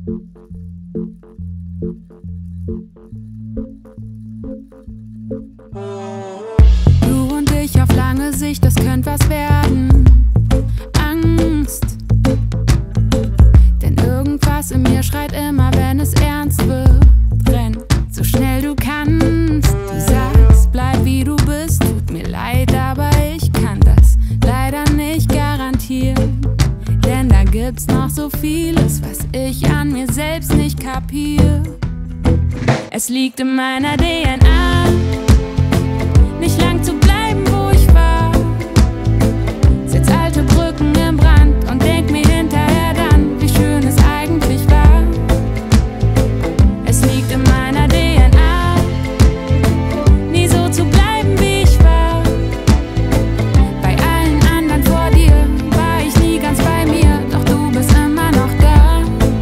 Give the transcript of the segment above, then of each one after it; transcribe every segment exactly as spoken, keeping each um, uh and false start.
Du und ich auf lange Sicht, das könnte was werden. Angst, denn irgendwas in mir schreit immer, wenn es ernst wird. Renn so schnell du kannst. Du sagst, bleib wie du bist. Tut mir leid, aber ich kann das leider nicht garantieren. Denn da gibt's noch so vieles, was ich an mir selbst nicht kapier. Es liegt in meiner D N A, nicht lang zu bleiben, wo ich war. Setz alte Brücken im Brand und denk mir hinterher dann, wie schön es eigentlich war. Es liegt in meiner D N A, nie so zu bleiben, wie ich war. Bei allen anderen vor dir war ich nie ganz bei mir, doch du bist immer noch da.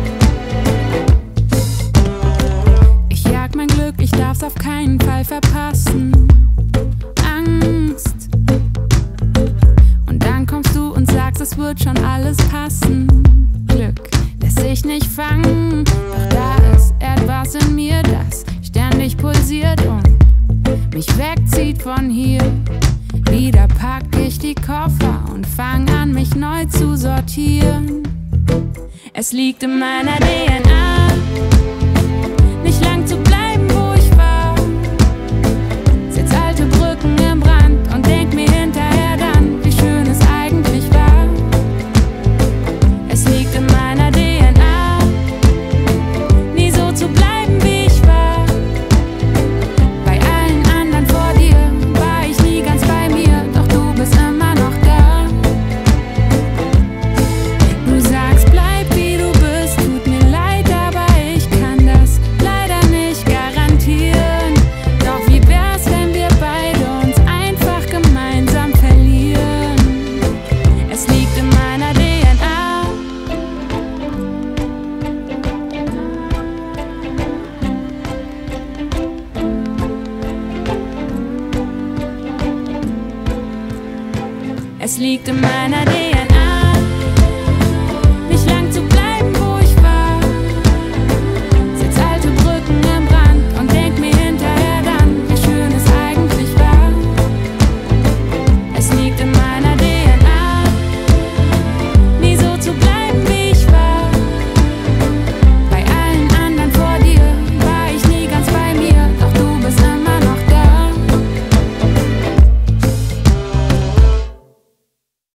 Ich jag mein Glück, ich darf's auf keinen Fall verpassen. Angst. Und dann kommst du und sagst, es wird schon alles passen. Glück lässt sich nicht fangen, doch da ist etwas in mir, das ständig pulsiert und mich wegzieht von hier. Wieder pack ich die Koffer und fang an, mich neu zu sortieren. Es liegt in meiner D N A, nicht lang zu bleiben, wo ich war. Setz alte Brücken im Brand und denk mir hinterher dann, wie schön es eigentlich war. Es liegt in meiner D N A, nie so zu bleiben, wie ich war. Bei allen anderen vor dir war ich nie ganz bei mir, doch du bist immer noch da. Du sagst, bleib wie du bist, tut mir leid, aber ich kann das leider nicht garantieren. Doch wie wär's, wenn wir beide uns einfach gemeinsam verlieren? Es liegt in meiner D N A. Es liegt in meiner D N A.